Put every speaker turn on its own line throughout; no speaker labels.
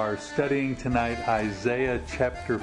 are studying tonight Isaiah chapter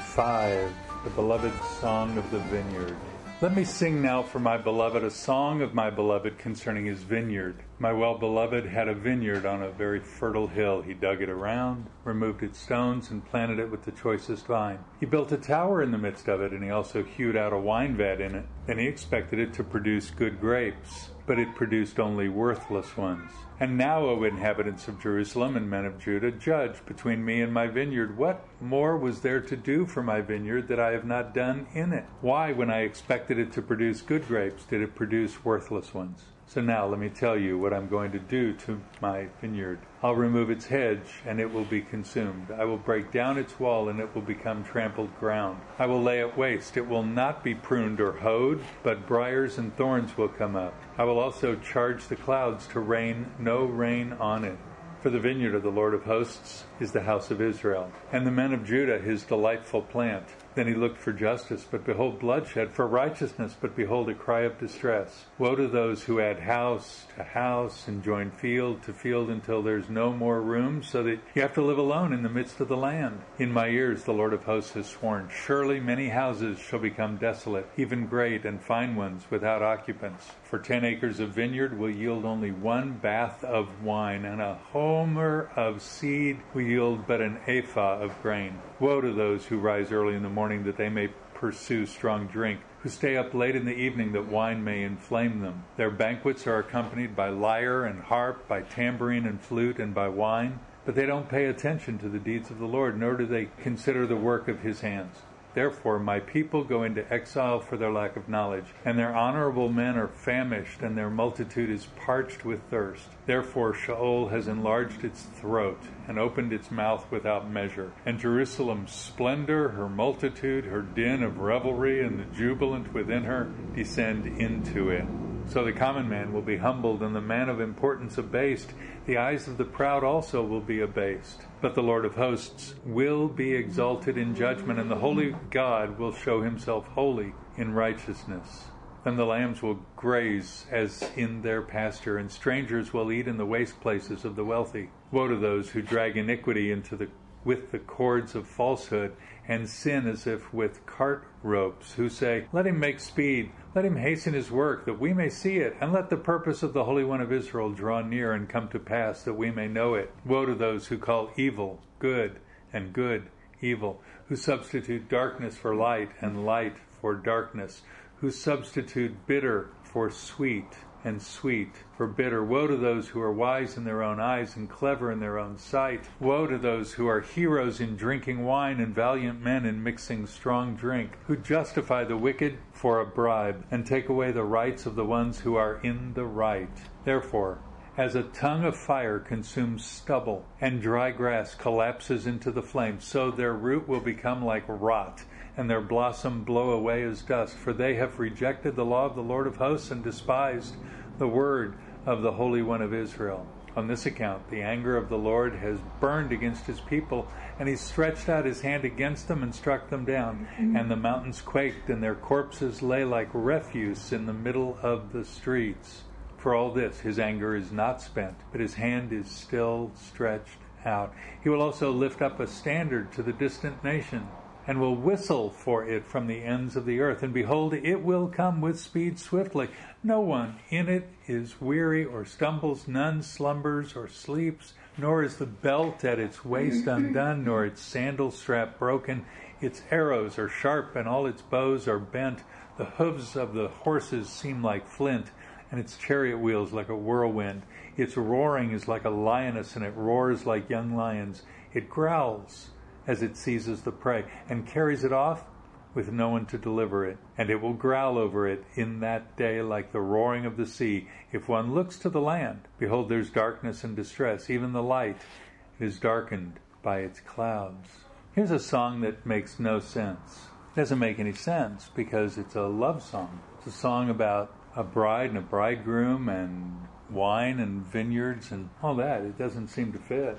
5, the beloved song of the vineyard. Let me sing now for my beloved a song of my beloved concerning his vineyard. My well-beloved had a vineyard on a very fertile hill. He dug it around, removed its stones, and planted it with the choicest vine. He built a tower in the midst of it, and he also hewed out a wine vat in it. Then he expected it to produce good grapes, but it produced only worthless ones. And now, O inhabitants of Jerusalem and men of Judah, judge between me and my vineyard. What more was there to do for my vineyard that I have not done in it? Why, when I expected it to produce good grapes, did it produce worthless ones? So now let me tell you what I'm going to do to my vineyard. I'll remove its hedge, and it will be consumed. I will break down its wall, and it will become trampled ground. I will lay it waste. It will not be pruned or hoed, but briars and thorns will come up. I will also charge the clouds to rain no rain on it. For the vineyard of the Lord of hosts is the house of Israel, and the men of Judah his delightful plant. Then he looked for justice, but behold bloodshed, for righteousness, but behold a cry of distress. Woe to those who add house to house and join field to field until there's no more room, so that you have to live alone in the midst of the land. In my ears the Lord of hosts has sworn, surely many houses shall become desolate, even great and fine ones without occupants. For 10 acres of vineyard will yield only 1 bath of wine, and a homer of seed will yield but an ephah of grain. Woe to those who rise early in the morning that they may pursue strong drink, who stay up late in the evening that wine may inflame them. Their banquets are accompanied by lyre and harp, by tambourine and flute, and by wine. But they don't pay attention to the deeds of the Lord, nor do they consider the work of his hands. Therefore my people go into exile for their lack of knowledge, and their honorable men are famished, and their multitude is parched with thirst. Therefore Sheol has enlarged its throat, and opened its mouth without measure. And Jerusalem's splendor, her multitude, her din of revelry, and the jubilant within her, descend into it. So the common man will be humbled, and the man of importance abased. The eyes of the proud also will be abased. But the Lord of hosts will be exalted in judgment, and the holy God will show himself holy in righteousness. Then the lambs will graze as in their pasture, and strangers will eat in the waste places of the wealthy. Woe to those who drag iniquity with the cords of falsehood, and sin as if with cart ropes, who say, let him make speed, let him hasten his work, that we may see it, and let the purpose of the Holy One of Israel draw near and come to pass, that we may know it. Woe to those who call evil good, and good evil, who substitute darkness for light, and light for darkness, who substitute bitter for sweet, and sweet for bitter. Woe to those who are wise in their own eyes and clever in their own sight. Woe to those who are heroes in drinking wine and valiant men in mixing strong drink, who justify the wicked for a bribe and take away the rights of the ones who are in the right. Therefore, as a tongue of fire consumes stubble and dry grass collapses into the flames, so their root will become like rot, and their blossom blow away as dust. For they have rejected the law of the Lord of hosts and despised the word of the Holy One of Israel. On this account, the anger of the Lord has burned against his people, and he stretched out his hand against them and struck them down. And the mountains quaked, and their corpses lay like refuse in the middle of the streets. For all this, his anger is not spent, but his hand is still stretched out. He will also lift up a standard to the distant nation, and will whistle for it from the ends of the earth. And behold, it will come with speed swiftly. No one in it is weary or stumbles, none slumbers or sleeps, nor is the belt at its waist undone, nor its sandal strap broken. Its arrows are sharp, and all its bows are bent. The hooves of the horses seem like flint, and its chariot wheels like a whirlwind. Its roaring is like a lioness, and it roars like young lions. It growls as it seizes the prey, and carries it off with no one to deliver it. And it will growl over it in that day like the roaring of the sea. If one looks to the land, behold, there's darkness and distress. Even the light is darkened by its clouds. Here's a song that makes no sense. It doesn't make any sense because it's a love song. It's a song about a bride and a bridegroom and wine and vineyards and all that. It doesn't seem to fit.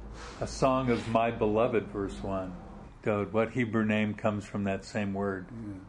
A song of my beloved, verse 1. Dod, what Hebrew name comes from that same word?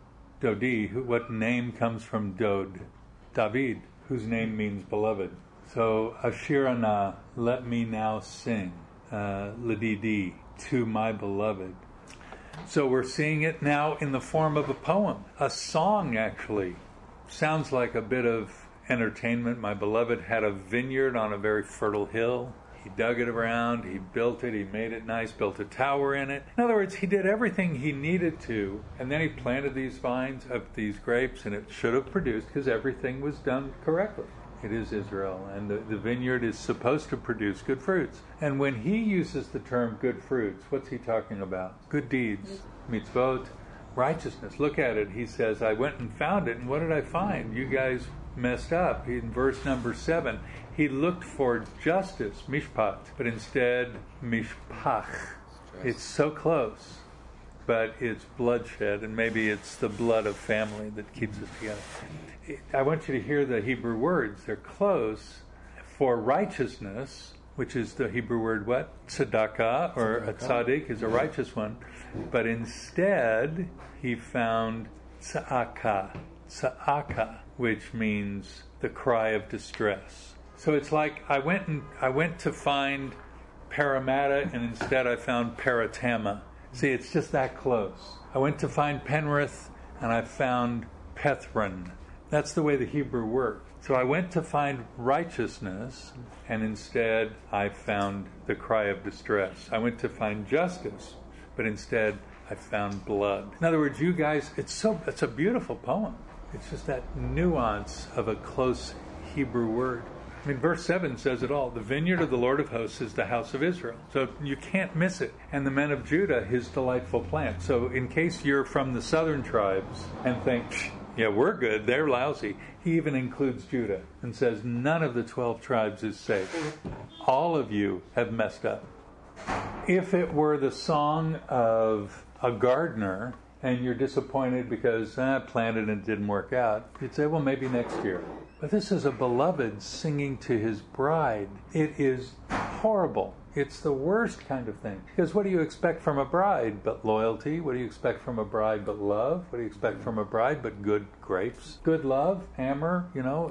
Dodi, what name comes from Dod? David, whose name means beloved. So, Ashirana, let me now sing. Ladidi, to my beloved. So we're seeing it now in the form of a poem, a song actually. Sounds like a bit of entertainment. My beloved had a vineyard on a very fertile hill. He dug it around, he built it, he made it nice, built a tower in it. In other words, he did everything he needed to, and then he planted these vines of these grapes, and it should have produced because everything was done correctly. It is Israel, and the vineyard is supposed to produce good fruits. And when he uses the term good fruits, what's he talking about? Good deeds, mitzvot, righteousness. Look at it. He says, I went and found it, and what did I find? You guys messed up. In verse number 7, he looked for justice, mishpat, but instead mishpach. It's so close, but it's bloodshed, and maybe it's the blood of family that keeps us together. I want you to hear the Hebrew words. They're close. For righteousness, which is the Hebrew word what? Tzedakah, or a tzaddik is a righteous one. But instead, he found tza'akah, which means the cry of distress. So it's like I went to find Parramatta, and instead I found Paratama. See, it's just that close. I went to find Penrith, and I found Pethron. That's the way the Hebrew worked. So I went to find righteousness, and instead I found the cry of distress. I went to find justice, but instead I found blood. In other words, you guys, it's a beautiful poem. It's just that nuance of a close Hebrew word. I mean, verse 7 says it all. The vineyard of the Lord of hosts is the house of Israel. So you can't miss it. And the men of Judah, his delightful plant. So in case you're from the southern tribes and think, yeah, we're good, they're lousy, he even includes Judah and says none of the 12 tribes is safe. All of you have messed up. If it were the song of a gardener and you're disappointed because I planted and it didn't work out, you'd say, well, maybe next year. But this is a beloved singing to his bride. It is horrible. It's the worst kind of thing. Because what do you expect from a bride but loyalty? What do you expect from a bride but love? What do you expect from a bride but good grapes? Good love, amor,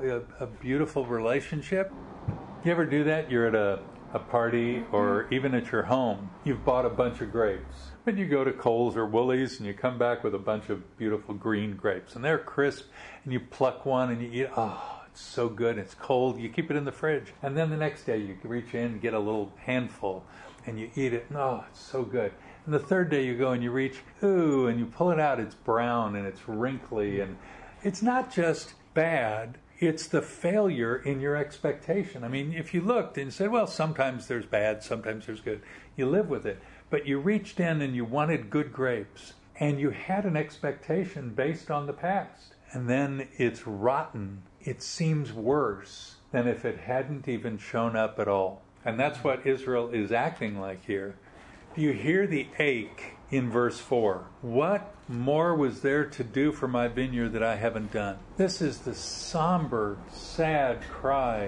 a beautiful relationship. You ever do that? You're at a party or even at your home. You've bought a bunch of grapes. But you go to Kohl's or Woolies and you come back with a bunch of beautiful green grapes. And they're crisp and you pluck one and you eat, it's so good. It's cold. You keep it in the fridge. And then the next day you reach in and get a little handful and you eat it. And it's so good. And the third day you go and you reach, and you pull it out. It's brown and it's wrinkly. And it's not just bad. It's the failure in your expectation. I mean, if you looked and said, well, sometimes there's bad, sometimes there's good. You live with it. But you reached in and you wanted good grapes. And you had an expectation based on the past. And then it's rotten. It seems worse than if it hadn't even shown up at all. And that's what Israel is acting like here. Do you hear the ache in verse 4? What more was there to do for my vineyard that I haven't done? This is the somber, sad cry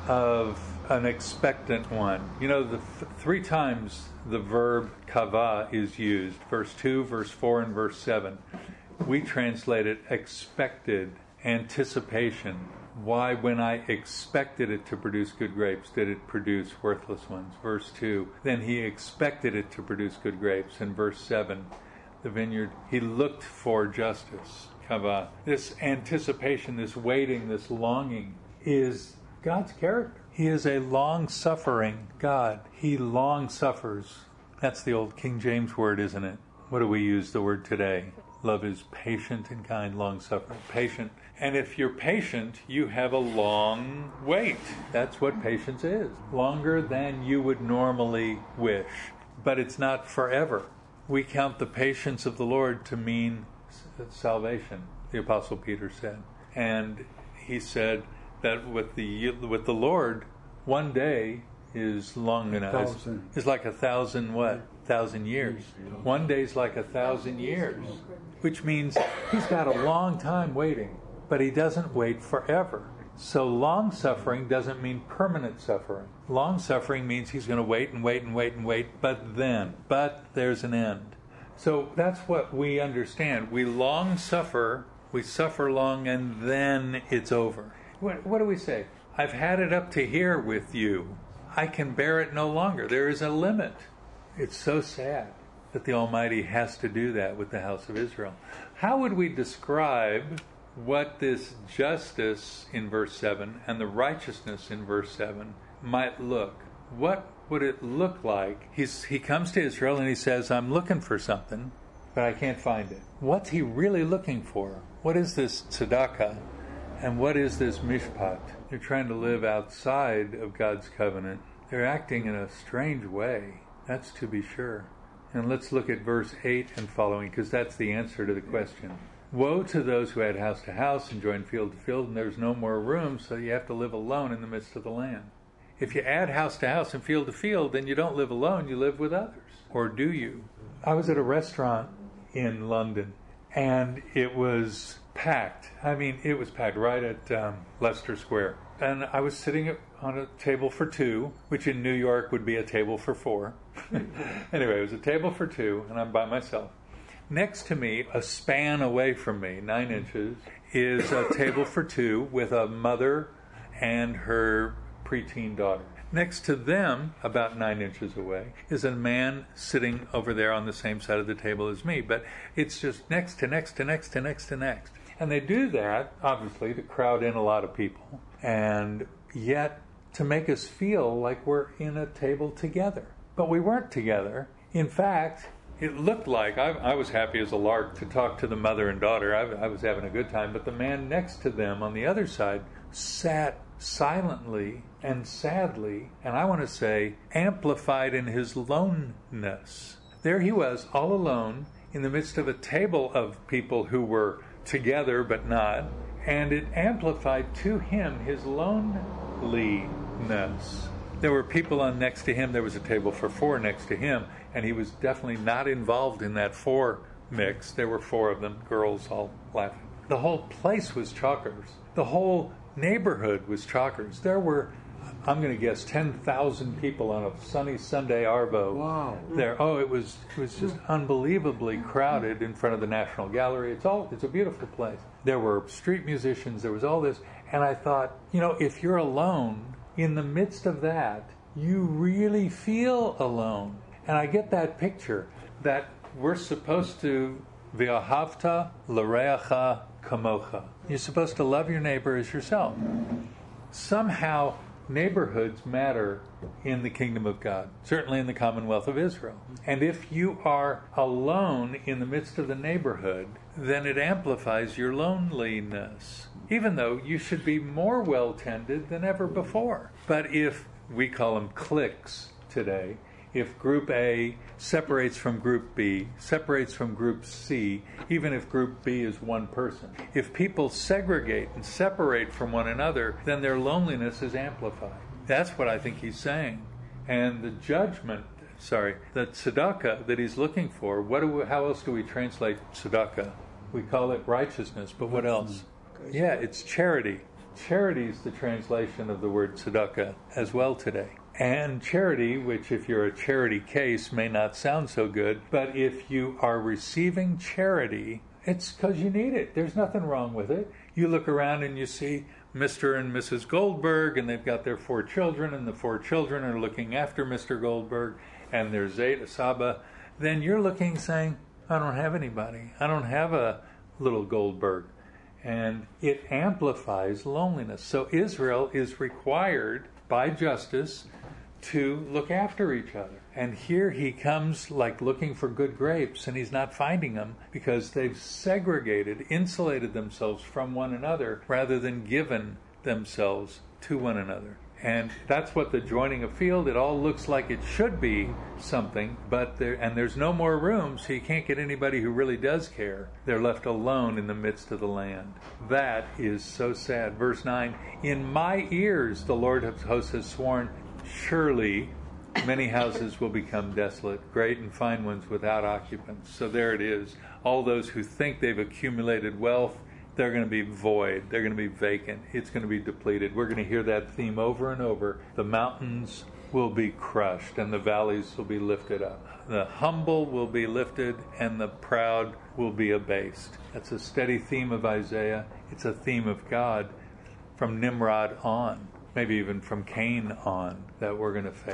of an expectant one. The 3 times the verb kavah is used. Verse 2, verse 4, and verse 7. We translate it expected, anticipation. Why, when I expected it to produce good grapes, did it produce worthless ones? Verse 2, then he expected it to produce good grapes. And verse 7, the vineyard, he looked for justice. Kavah. This anticipation, this waiting, this longing is God's character. He is a long-suffering God. He long suffers. That's the old King James word, isn't it? What do we use the word today? Love is patient and kind, long-suffering, patient. And if you're patient, you have a long wait. That's what patience is. Longer than you would normally wish. But it's not forever. We count the patience of the Lord to mean salvation, the Apostle Peter said. And he said that with the Lord, one day is long enough. It's like 1,000 what? 1,000 years. One day is like 1,000 years. Which means he's got a long time waiting, but he doesn't wait forever. So long-suffering doesn't mean permanent suffering. Long-suffering means he's going to wait and wait and wait and wait, but there's an end. So that's what we understand. We long suffer, we suffer long, and then it's over. What do we say? I've had it up to here with you. I can bear it no longer. There is a limit. It's so sad that the Almighty has to do that with the house of Israel. How would we describe what this justice in verse 7 and the righteousness in verse 7 might look? What would it look like? He comes to Israel and he says, I'm looking for something, but I can't find it. What's he really looking for? What is this tzedakah? And what is this mishpat? They're trying to live outside of God's covenant. They're acting in a strange way. That's to be sure. And let's look at verse 8 and following, because that's the answer to the question. Woe to those who add house to house and join field to field, and there's no more room, so you have to live alone in the midst of the land. If you add house to house and field to field, then you don't live alone, you live with others. Or do you? I was at a restaurant in London, and it was packed. I mean, it was packed right at Leicester Square. And I was sitting on a table for two, which in New York would be a table for four. Anyway, it was a table for two, and I'm by myself. Next to me, a span away from me, 9 inches, is a table for two with a mother and her preteen daughter. Next to them, about 9 inches away, is a man sitting over there on the same side of the table as me. But it's just next to next to next to next to next. And they do that, obviously, to crowd in a lot of people, and yet to make us feel like we're in a table together. But we weren't together. In fact, it looked like I was happy as a lark to talk to the mother and daughter. I was having a good time. But the man next to them on the other side sat silently and sadly, and I want to say amplified in his loneness. There he was, all alone, in the midst of a table of people who were together but not, and it amplified to him his loneliness. There were people on next to him. There was a table for four next to him, and he was definitely not involved in that four mix. There were four of them, girls all laughing. The whole place was chalkers. The whole neighborhood was chalkers. There were, I'm going to guess, 10,000 people on a sunny Sunday Arvo.
Wow.
There. Oh, it was just unbelievably crowded in front of the National Gallery. It's a beautiful place. There were street musicians. There was all this. And I thought, if you're alone in the midst of that, you really feel alone. And I get that picture that we're supposed to v'ahavta l'reacha kamocha. You're supposed to love your neighbor as yourself. Somehow, neighborhoods matter in the kingdom of God, certainly in the Commonwealth of Israel. And if you are alone in the midst of the neighborhood, then it amplifies your loneliness, even though you should be more well-tended than ever before. But if, we call them cliques today, if Group A separates from Group B, separates from Group C, even if Group B is one person, if people segregate and separate from one another, then their loneliness is amplified. That's what I think he's saying. And the the tzedakah that he's looking for, how else do we translate tzedakah? We call it righteousness, but what else? Yeah, it's charity. Charity is the translation of the word tzedakah as well today. And charity, which if you're a charity case may not sound so good, but if you are receiving charity, it's because you need it. There's nothing wrong with it. You look around and you see Mr. and Mrs. Goldberg, and they've got their 4 children, and the 4 children are looking after Mr. Goldberg, and there's Zeta Saba. Then you're looking saying, I don't have anybody. I don't have a little Goldberg. And it amplifies loneliness. So Israel is required by justice to look after each other. And here he comes like looking for good grapes, and he's not finding them because they've segregated, insulated themselves from one another rather than given themselves to one another. And that's what the joining of field, it all looks like it should be something, but there's no more room, so you can't get anybody who really does care. They're left alone in the midst of the land. That is so sad. Verse 9, in my ears the Lord of hosts has sworn, surely many houses will become desolate, great and fine ones without occupants. So there it is. All those who think they've accumulated wealth, they're going to be void. They're going to be vacant. It's going to be depleted. We're going to hear that theme over and over. The mountains will be crushed and the valleys will be lifted up. The humble will be lifted and the proud will be abased. That's a steady theme of Isaiah. It's a theme of God from Nimrod on, maybe even from Cain on, that we're going to fail.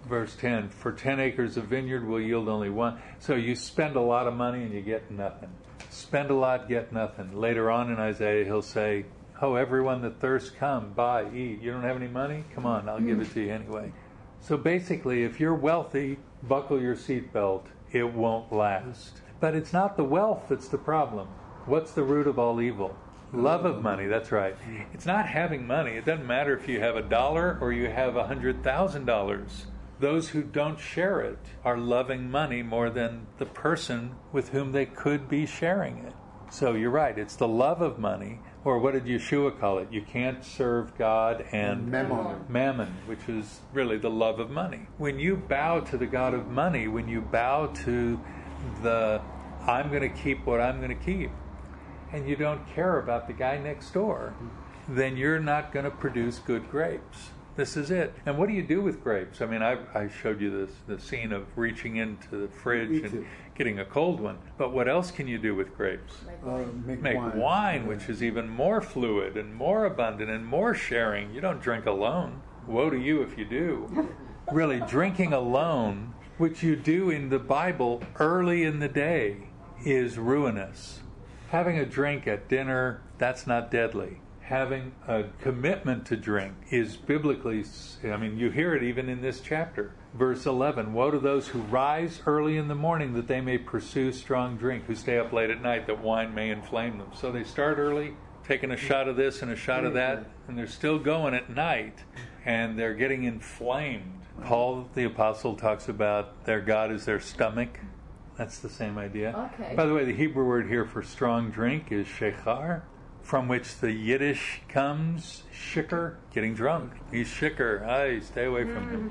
Verse 10, for 10 acres of vineyard will yield only one. So you spend a lot of money and you get nothing. Spend a lot, get nothing. Later on in Isaiah, he'll say, oh, everyone that thirsts, come, buy, eat. You don't have any money? Come on, I'll give it to you anyway. So basically, if you're wealthy, buckle your seatbelt. It won't last. But it's not the wealth that's the problem. What's the root of all evil? Love of money, that's right. It's not having money. It doesn't matter if you have $1 or you have $100,000. Those who don't share it are loving money more than the person with whom they could be sharing it. So you're right, it's the love of money, or what did Yeshua call it? You can't serve God and mammon, which is really the love of money. When you bow to the God of money, when you bow to the I'm going to keep what I'm going to keep, and you don't care about the guy next door, then you're not going to produce good grapes. This is it. And what do you do with grapes? I mean, I showed you the scene of reaching into the fridge and getting a cold one. But what else can you do with grapes? Make wine, which is even more fluid and more abundant and more sharing. You don't drink alone. Woe to you if you do. Really, drinking alone, which you do in the Bible early in the day, is ruinous. Having a drink at dinner, that's not deadly. Having a commitment to drink is biblically, I mean, you hear it even in this chapter. Verse 11, woe to those who rise early in the morning that they may pursue strong drink, who stay up late at night that wine may inflame them. So they start early, taking a shot of this and a shot of that, and they're still going at night, and they're getting inflamed. Paul the Apostle talks about their God is their stomach. That's the same idea.
Okay.
By the way, the Hebrew word here for strong drink is shechar, from which the Yiddish comes, shikar, getting drunk. He's shikar. Ay, stay away from him.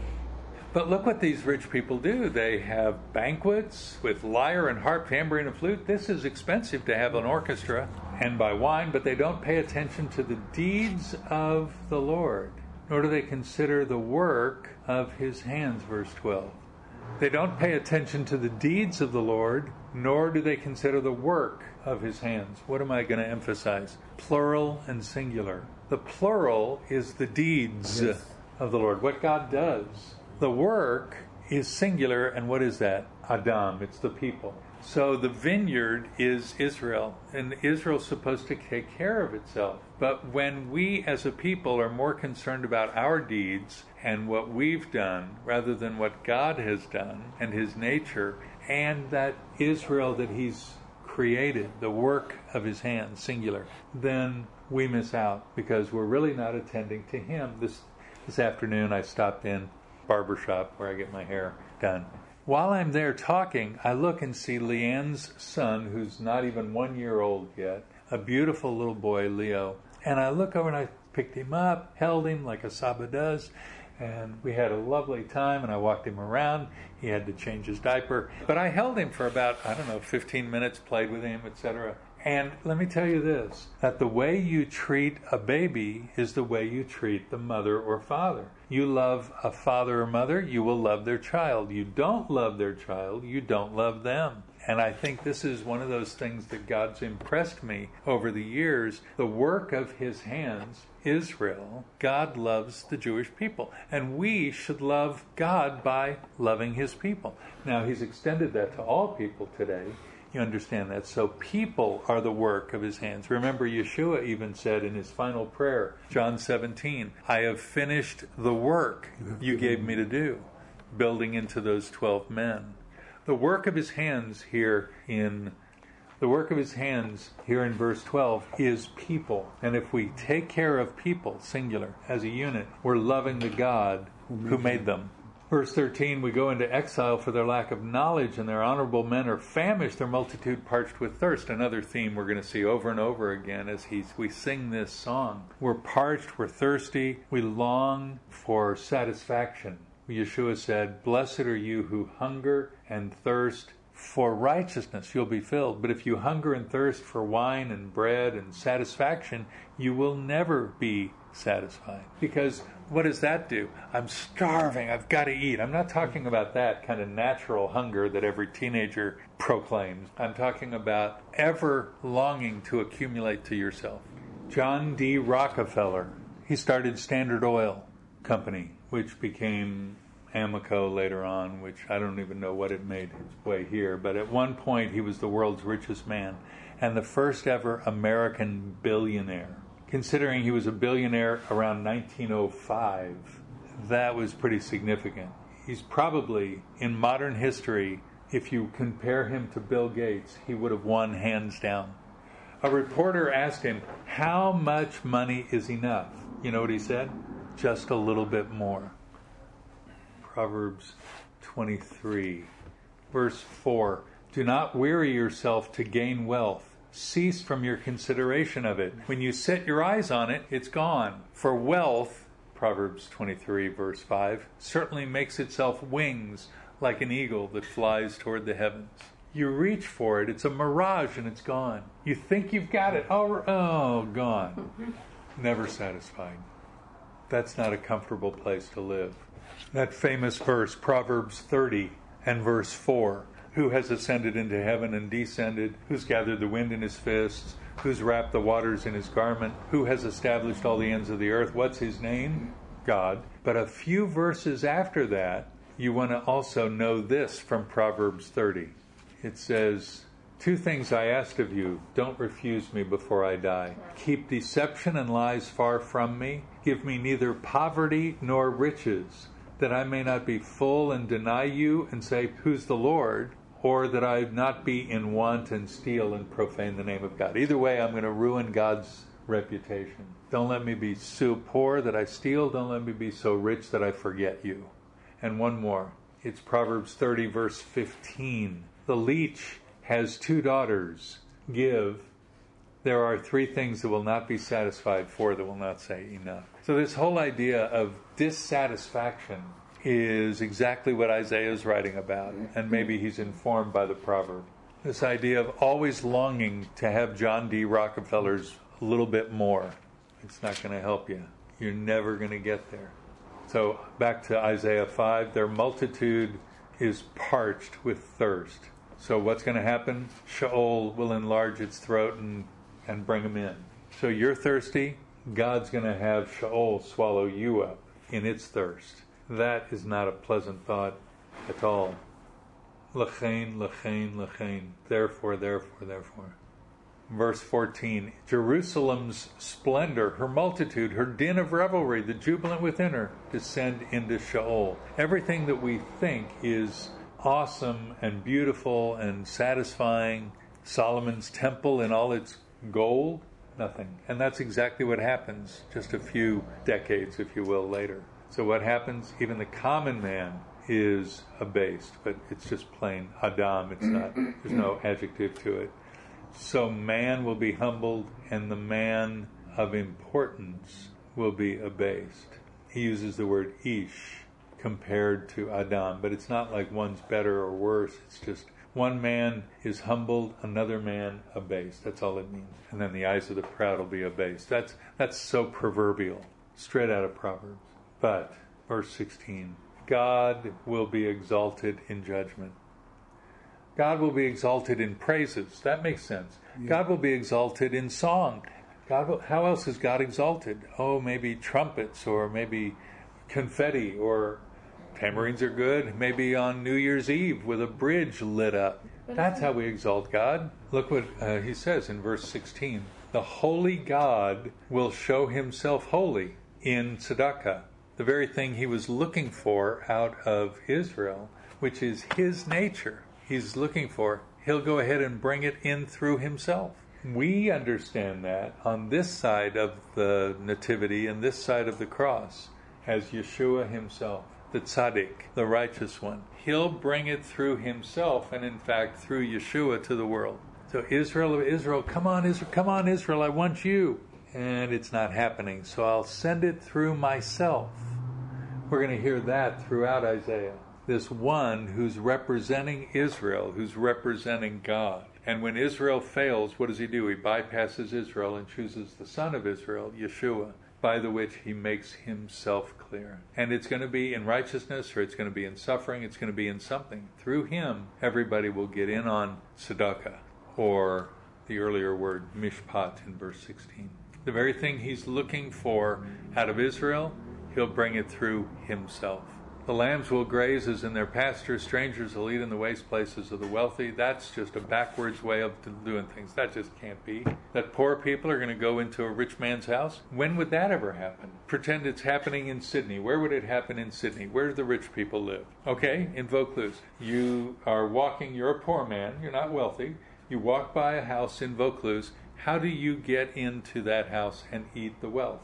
But look what these rich people do. They have banquets with lyre and harp, tambourine and flute. This is expensive to have an orchestra, and by wine, but they don't pay attention to the deeds of the Lord, nor do they consider the work of his hands, verse 12. They don't pay attention to the deeds of the Lord, nor do they consider the work of his hands. What am I going to emphasize? Plural and singular. The plural is the deeds of the Lord, what God does. The work is singular, and what is that? Adam, it's the people. So the vineyard is Israel, and Israel's supposed to take care of itself. But when we as a people are more concerned about our deeds and what we've done rather than what God has done and his nature, and that Israel that he's created, the work of his hands, singular, then we miss out because we're really not attending to him. This afternoon I stopped in barbershop where I get my hair done. While I'm there talking, I look and see Leanne's son, who's not even 1 year old yet, a beautiful little boy, Leo. And I look over and I picked him up, held him like a Saba does, and we had a lovely time, and I walked him around. He had to change his diaper. But I held him for about, 15 minutes, played with him, etc. And let me tell you this, that the way you treat a baby is the way you treat the mother or father. You love a father or mother, you will love their child. You don't love their child, you don't love them. And I think this is one of those things that God's impressed me over the years. The work of his hands, Israel, God loves the Jewish people. And we should love God by loving his people. Now, he's extended that to all people today. You understand that? So people are the work of his hands. Remember, Yeshua even said in his final prayer, John 17, I have finished the work you gave me to do, building into those 12 men. The work of his hands here in verse 12 is people. And if we take care of people, singular, as a unit, we're loving the God who made them. Verse 13, we go into exile for their lack of knowledge, and their honorable men are famished, their multitude parched with thirst. Another theme we're going to see over and over again as we sing this song. We're parched, we're thirsty, we long for satisfaction. Yeshua said, blessed are you who hunger and thirst for righteousness, you'll be filled. But if you hunger and thirst for wine and bread and satisfaction, you will never be satisfied. Because what does that do? I'm starving, I've got to eat. I'm not talking about that kind of natural hunger that every teenager proclaims. I'm talking about ever longing to accumulate to yourself. John D. Rockefeller, he started Standard Oil Company, which became Amoco later on, which I don't even know what it made its way here. But at one point, he was the world's richest man and the first ever American billionaire. Considering he was a billionaire around 1905, that was pretty significant. He's probably, in modern history, if you compare him to Bill Gates, he would have won hands down. A reporter asked him, how much money is enough? You know what he said? Just a little bit more. Proverbs 23, verse 4. Do not weary yourself to gain wealth. Cease from your consideration of it. When you set your eyes on it, it's gone. For wealth, Proverbs 23, verse 5, certainly makes itself wings like an eagle that flies toward the heavens. You reach for it, it's a mirage and it's gone. You think you've got it, oh, gone. Never satisfied. That's not a comfortable place to live. That famous verse, Proverbs 30 and verse 4, who has ascended into heaven and descended, who's gathered the wind in his fists, who's wrapped the waters in his garment, who has established all the ends of the earth. What's his name? God. But a few verses after that, you want to also know this from Proverbs 30. It says, 2 things I asked of you, don't refuse me before I die. Keep deception and lies far from me. Give me neither poverty nor riches, that I may not be full and deny you and say, who's the Lord? Or that I not be in want and steal and profane the name of God. Either way, I'm going to ruin God's reputation. Don't let me be so poor that I steal. Don't let me be so rich that I forget you. And one more. It's Proverbs 30, verse 15. The leech has 2 daughters. Give. There are 3 things that will not be satisfied, 4 that will not say enough. So this whole idea of dissatisfaction is exactly what Isaiah is writing about, and maybe he's informed by the proverb. This idea of always longing to have John D. Rockefeller's a little bit more. It's not going to help you. You're never going to get there. So back to Isaiah 5, their multitude is parched with thirst. So what's going to happen? Sheol will enlarge its throat and bring them in. So you're thirsty, God's going to have Sheol swallow you up in its thirst. That is not a pleasant thought at all. Lechein, lechein, lechein. Therefore, therefore, therefore. Verse 14. Jerusalem's splendor, her multitude, her din of revelry, the jubilant within her, descend into Sheol. Everything that we think is awesome and beautiful and satisfying, Solomon's temple in all its gold, nothing. And that's exactly what happens just a few decades, if you will, later. So what happens? Even the common man is abased, but it's just plain Adam. It's not, there's no adjective to it. So man will be humbled, and the man of importance will be abased. He uses the word ish compared to Adam, but it's not like one's better or worse. It's just one man is humbled, another man abased. That's all it means. And then the eyes of the proud will be abased. That's so proverbial, straight out of Proverbs. But, verse 16, God will be exalted in judgment. God will be exalted in praises. That makes sense. Yeah. God will be exalted in song. How else is God exalted? Oh, maybe trumpets, or maybe confetti, or tambourines are good. Maybe on New Year's Eve with a bridge lit up. That's how we exalt God. Look what he says in verse 16. The holy God will show himself holy in tzedakah. The very thing he was looking for out of Israel, which is his nature. He's looking for, he'll go ahead and bring it in through himself. We understand that on this side of the nativity and this side of the cross as Yeshua himself, the tzaddik, the righteous one. He'll bring it through himself and in fact through Yeshua to the world. So Israel, come on Israel, I want you. And it's not happening, so I'll send it through myself. We're going to hear that throughout Isaiah. This one who's representing Israel, who's representing God. And when Israel fails, what does he do? He bypasses Israel and chooses the son of Israel, Yeshua, by the which he makes himself clear. And it's going to be in righteousness, or it's going to be in suffering, it's going to be in something. Through him, everybody will get in on tzedakah, or the earlier word, mishpat, in verse 16. The very thing he's looking for out of Israel, he'll bring it through himself. The lambs will graze as in their pasture. Strangers will eat in the waste places of the wealthy. That's just a backwards way of doing things. That just can't be. That poor people are going to go into a rich man's house? When would that ever happen? Pretend it's happening in Sydney. Where would it happen in Sydney? Where do the rich people live? Okay, in Vaucluse. You are walking, you're a poor man, you're not wealthy. You walk by a house in Vaucluse. How do you get into that house and eat the wealth?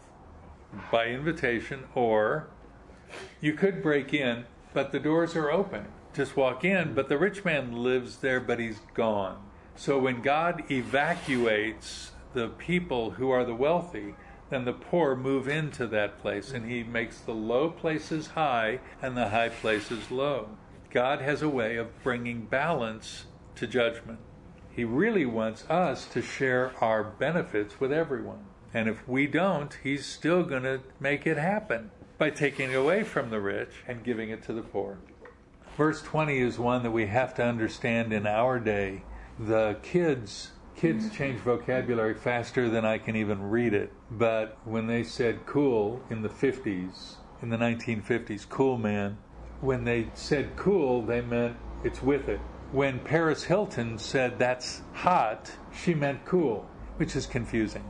By invitation, or you could break in, but the doors are open. Just walk in, but the rich man lives there, but he's gone. So when God evacuates the people who are the wealthy, then the poor move into that place, and he makes the low places high and the high places low. God has a way of bringing balance to judgment. He really wants us to share our benefits with everyone. And if we don't, he's still going to make it happen by taking it away from the rich and giving it to the poor. Verse 20 is one that we have to understand in our day. The kids change vocabulary faster than I can even read it. But when they said cool in the 50s, in the 1950s, cool man, when they said cool, they meant it's with it. When Paris Hilton said that's hot, she meant cool, which is confusing.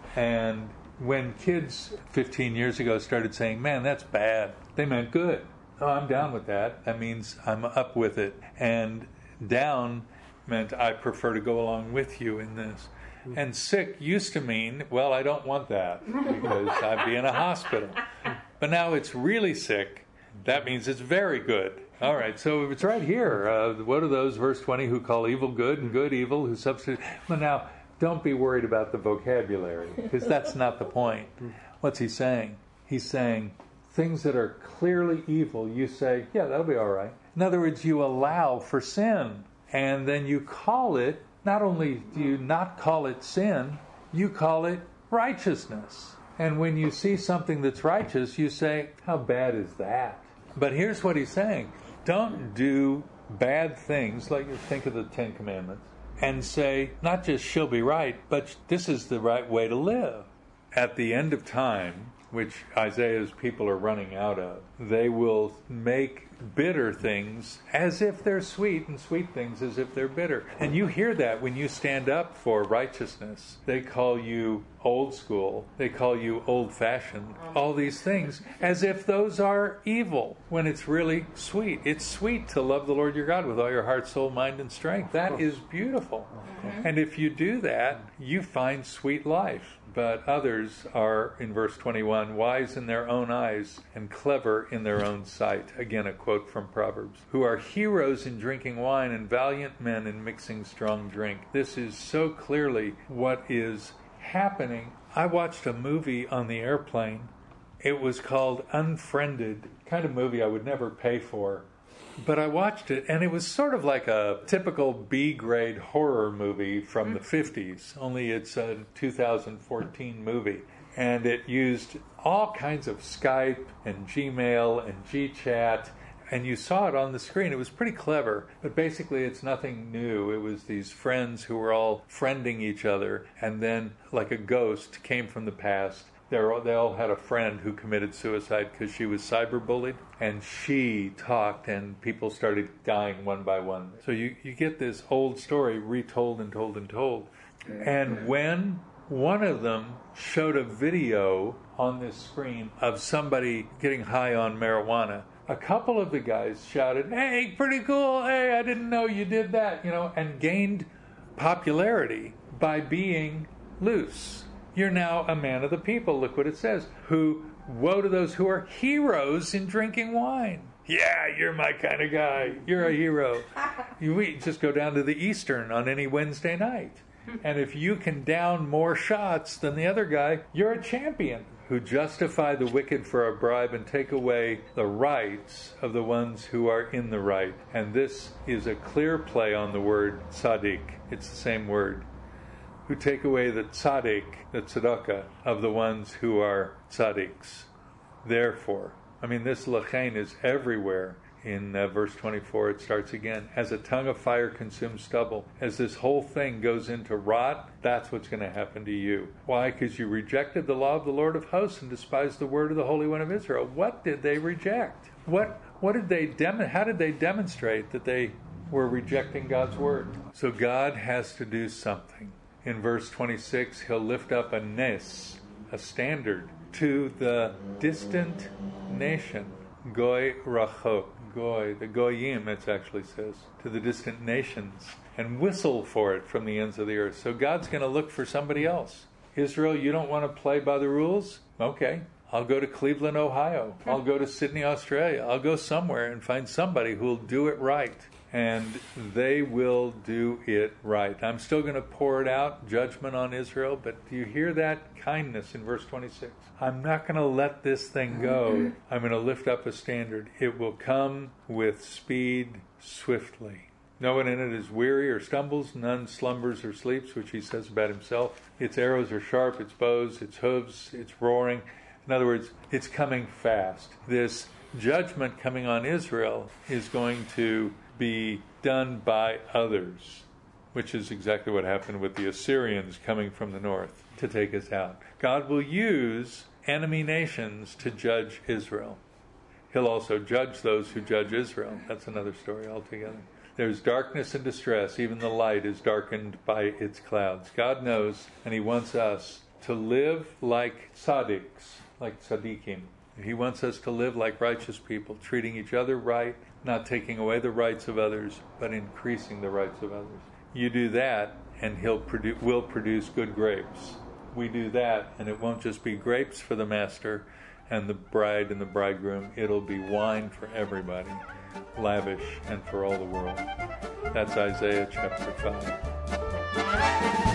And when kids 15 years ago started saying, man, that's bad, they meant good. Oh, I'm down with that. That means I'm up with it. And down meant I prefer to go along with you in this. And sick used to mean, well, I don't want that because I'd be in a hospital. But now it's really sick. That means it's very good. All right, so it's right here. What are those, verse 20, who call evil good and good evil, who substitute? Well, now, don't be worried about the vocabulary, because that's not the point. What's he saying? He's saying things that are clearly evil, you say, yeah, that'll be all right. In other words, you allow for sin, and then you call it, not only do you not call it sin, you call it righteousness. And when you see something that's righteous, you say, how bad is that? But here's what he's saying. Don't do bad things, like you think of the Ten Commandments, and say, not just she'll be right, but this is the right way to live. At the end of time, which Isaiah's people are running out of, they will make bitter things as if they're sweet, and sweet things as if they're bitter. And you hear that when you stand up for righteousness. They call you old school. They call you old-fashioned. All these things as if those are evil, when it's really sweet. It's sweet to love the Lord your God with all your heart, soul, mind, and strength. That is beautiful. And if you do that, you find sweet life. But others are, in verse 21, wise in their own eyes and clever in their own sight. Again, a quote from Proverbs. Who are heroes in drinking wine and valiant men in mixing strong drink. This is so clearly what is happening. I watched a movie on the airplane. It was called Unfriended, kind of movie I would never pay for. But I watched it, and it was sort of like a typical B-grade horror movie from the 50s, only it's a 2014 movie. And it used all kinds of Skype and Gmail and GChat, and you saw it on the screen. It was pretty clever, but basically it's nothing new. It was these friends who were all friending each other, and then, like a ghost, came from the past. They all had a friend who committed suicide because she was cyberbullied, and she talked, and people started dying one by one. So you get this old story retold and told and told. And when one of them showed a video on this screen of somebody getting high on marijuana, a couple of the guys shouted, "Hey, pretty cool, hey, I didn't know you did that," and gained popularity by being loose. You're now a man of the people. Look what it says. Woe to those who are heroes in drinking wine. Yeah, you're my kind of guy. You're a hero. We just go down to the Eastern on any Wednesday night. And if you can down more shots than the other guy, you're a champion. Who justify the wicked for a bribe and take away the rights of the ones who are in the right. And this is a clear play on the word tzaddik. It's the same word. Who take away the tzaddik, the tzedakah, of the ones who are tzaddiks. Therefore, this lachain is everywhere In verse 24, it starts again. As a tongue of fire consumes stubble, as this whole thing goes into rot, that's what's going to happen to you. Why? Because you rejected the law of the Lord of hosts and despised the word of the Holy One of Israel. What did they reject? What did they how did they demonstrate that they were rejecting God's word? So God has to do something. In verse 26, he'll lift up a nes, a standard, to the distant nation. Goy rachok. Goy, the goyim, it actually says, to the distant nations, and whistle for it from the ends of the earth. So God's going to look for somebody else. Israel, you don't want to play by the rules? Okay, I'll go to Cleveland, Ohio. I'll go to Sydney, Australia. I'll go somewhere and find somebody who will do it right. And they will do it right. I'm still going to pour it out, judgment on Israel, but do you hear that kindness in verse 26? I'm not going to let this thing go. I'm going to lift up a standard. It will come with speed swiftly. No one in it is weary or stumbles, none slumbers or sleeps, which he says about himself. Its arrows are sharp, its bows, its hooves, its roaring. In other words, it's coming fast. This judgment coming on Israel is going to be done by others, which is exactly what happened with the Assyrians coming from the north to take us out. God will use enemy nations to judge Israel. He'll also judge those who judge Israel. That's another story altogether. There's darkness and distress. Even the light is darkened by its clouds. God knows, and he wants us to live like tzaddiks, like tzaddikim. He wants us to live like righteous people, treating each other right, not taking away the rights of others, but increasing the rights of others. You do that, and will produce good grapes. We do that, and it won't just be grapes for the master and the bride and the bridegroom. It'll be wine for everybody, lavish and for all the world. That's Isaiah chapter 5.